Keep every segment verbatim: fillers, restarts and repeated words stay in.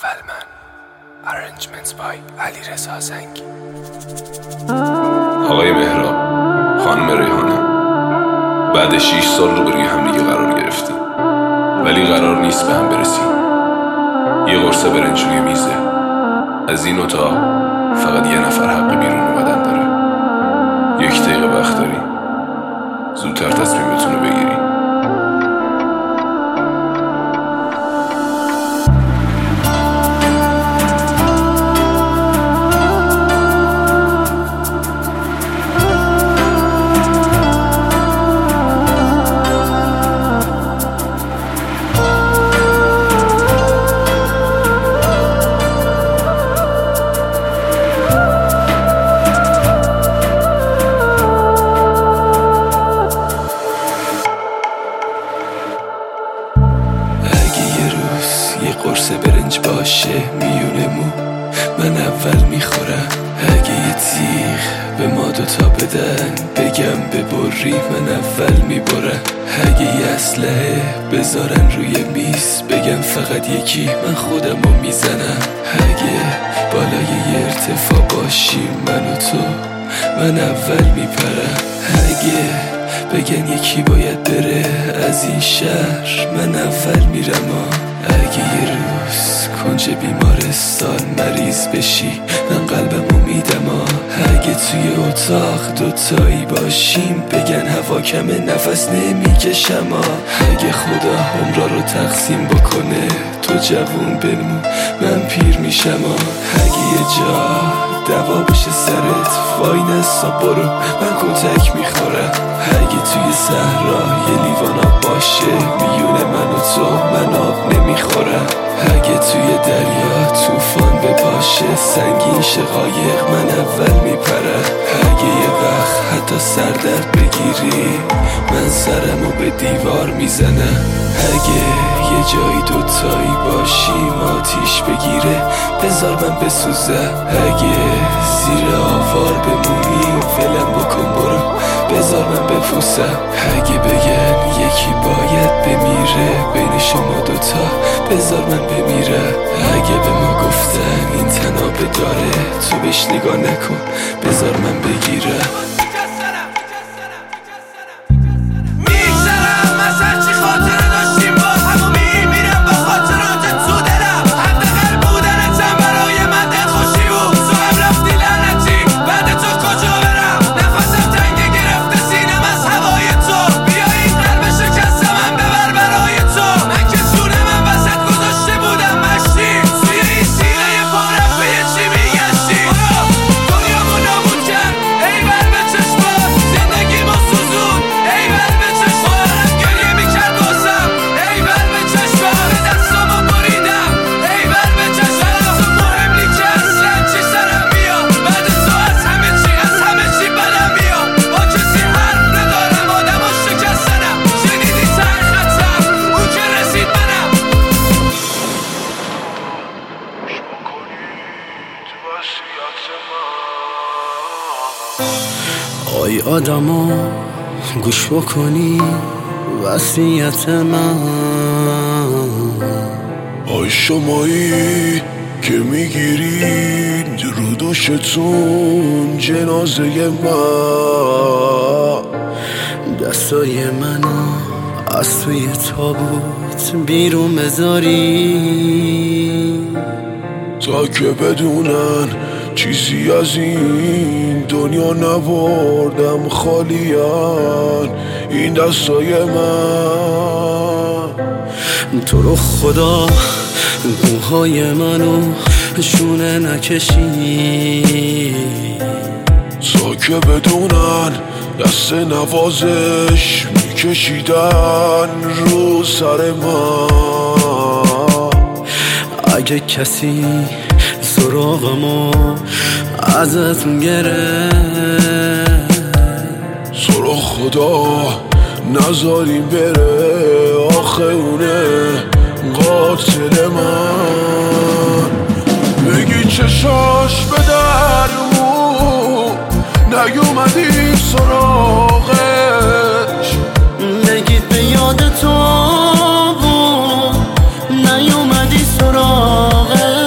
اول من. Arrangements by علیرضا زنگی. آقای مهراب، خانم ریحانه، بعد شیش سال روبروی هم دیگه قرار گرفتیم، ولی قرار نیست به هم برسیم. یه قرص برنج روی میزه. از این اتاق فقط یه نفر حق بیرون اومدن داره. یک دقیقه وقت داری، زودتر تصمیمتون رو بگیری. یه قرص برنج باشه میونه مو من اول میخورم. اگه یه تیغ به ما دوتا بدن بگم ببری من اول میبرم. اگه یه اسلحه بذارن روی میز بگم فقط یکی من خودمو میزنم. اگه بالای یه ارتفاع باشیم من و تو من اول میپرم. اگه بگن یکی باید بره از این شهر من اول میرم. اگه یه روز کنج بیمارستان مریض بشی من قلبمو میدم. اگه توی اتاق دوتایی باشیم بگن هوا کمه نفس نمیکشم. اگه خدا عمرا رو تقسیم بکنه تو جوون بمون من پیر میشم. اگه یه جا دوا بشه سرت وای نسا برو من کتک میخورم. اگه توی صحرا یه لیوان آب باشه میونه من و تو من آب نمیخورم. اگه توی دریا طوفان بپاشه سنگین شقایق من اول میپرم. اگه یه وقت حتی سردرد بگیری من سرمو به دیوار میزنم. اگه یه جایی دوتایی باشیم آتیش بگیره بذار من بسوزم. اگه زیر آوار بمونیم ولم بکن برو بذار من بپوسم. اگه بگن یکی باید بمیره بین شما دوتا بذار من بمیرم. اگه به ما گفتن این تنابه داره تو بهش نگاه نکن بذار من بگیرم. آی آدما گوش بکنی وصیت من. آی شمایی که میگیرید رو دوشتون جنازه من. دستای منو از توی تابوت بیرون بذاری تا که بدونن چیزی از این دنیا نبردم خالیان این دستای من. تو رو خدا گوهای منو شونه نکشی تا که بدونن دست نوازش میکشیدن رو سر من. اگه کسی سراغمو ازت گره تو رو خدا نذاریم بره آخه اونه قاتل من. بگی چشاش به درمون نیومدی سراغش بگید به یاد تو بود نیومدی سراغش.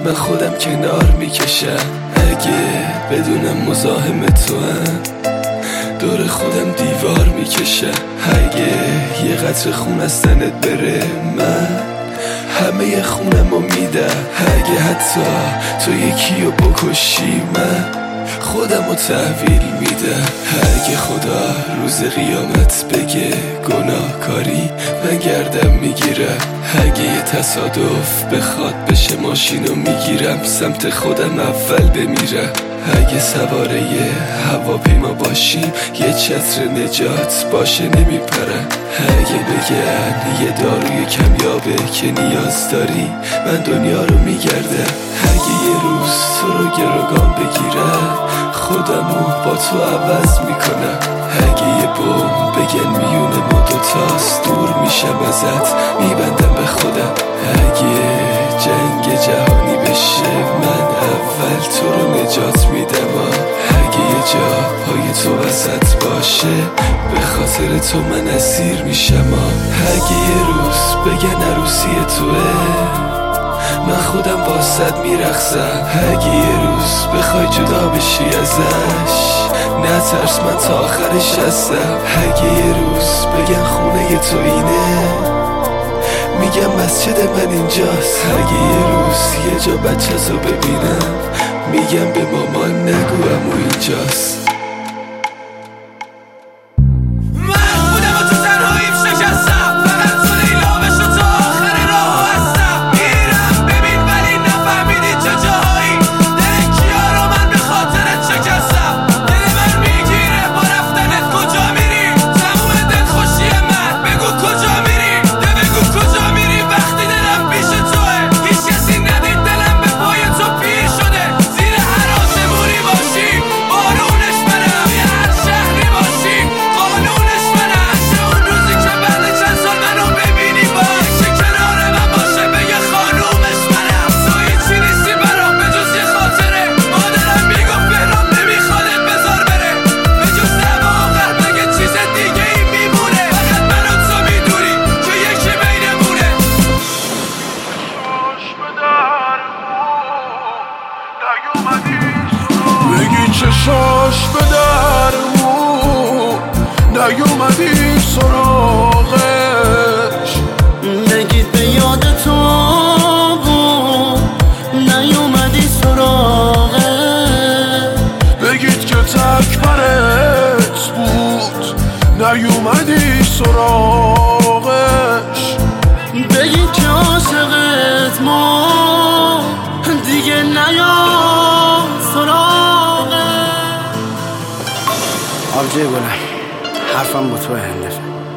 من خودم کنار میکشم. اگه بدونم مزاحم تو هم دور خودم دیوار میکشم. اگه یه قطره خون از تنت بره من همه خونمو میدم. اگه حتی تو یکیو بکشی من خودمو تحویل میدم. اگه خدا روز قیامت بگه گناهکاری من گردم میگیرم. اگه یه تصادف بخواد بشه ماشینو میگیرم سمت خودم اول بمیرم. اگه سواره یه هواپیما باشیم یه چتر نجات باشه نمیپرم. اگه بگن یه داروی کمیابه که نیاز داری من دنیا رو میگردم. اگه یه روز تو رو گروگان بگیرم خودمو با تو عوض میکنم. اگه یه بوم بگن میونه ما دوتاست دور میشم ازت میبندم به خودم. اگه جنگ جهانی بشه من اول تو رو نجات میدم. اگه یه جا پای تو وسط باشه به خاطر تو من اسیر میشم. اگه یه روز بگن عروسی توه من خودم واسد میرقصم. اگه یه روز بخوای جدا بشی ازش نترس من تا آخرش هستم. اگه یه روز بگن خونه تو اینه میگم مسجد من اینجاست. اگه یه روز یه جا بچه رو ببینم میگم به مامان نگو امو اینجاست. چشاش به درمون نیومدی سراغش. نگید به یاد تو بود نیومدی سراغش. بگید که تک برت بود نیومدی سراغش. بگید که عاشقت ما دیگه نیام سراغش. آبجی گلم حرفم با تو هندفه.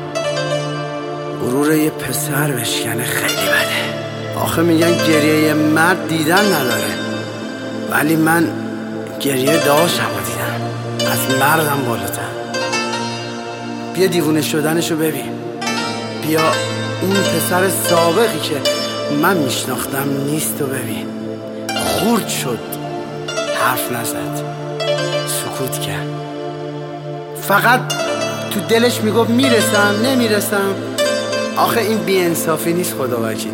غرور یه پسر بشکنه خیلی بده. آخه میگن گریه یه مرد دیدن نداره ولی من گریه داشتم و دیدم از مردم بالاتر. بیا دیوونه شدنشو ببین. بیا اون پسر سابقی که من میشناختم نیست و ببین. خورد شد حرف نزد سکوت کرد. فقط تو دلش میگفت میرسم نمیرسم. آخه این بی انصافی نیست خدا وکیل.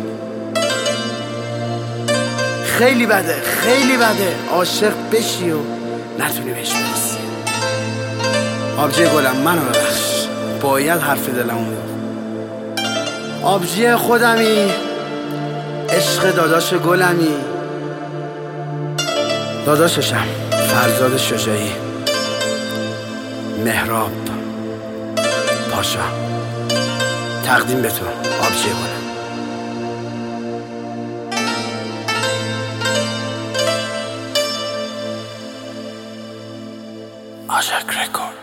خیلی بده خیلی بده عاشق بشی و نتونی بهش برسی. آبجی گلم منو ببخش باید حرف دلمو میگفت. آبجی خودمی عشق داداش گلمی. داداششم فرزاد شجاعی مهراب پاشا. تقدیم به تو آبجی گلم. آشک رکورد.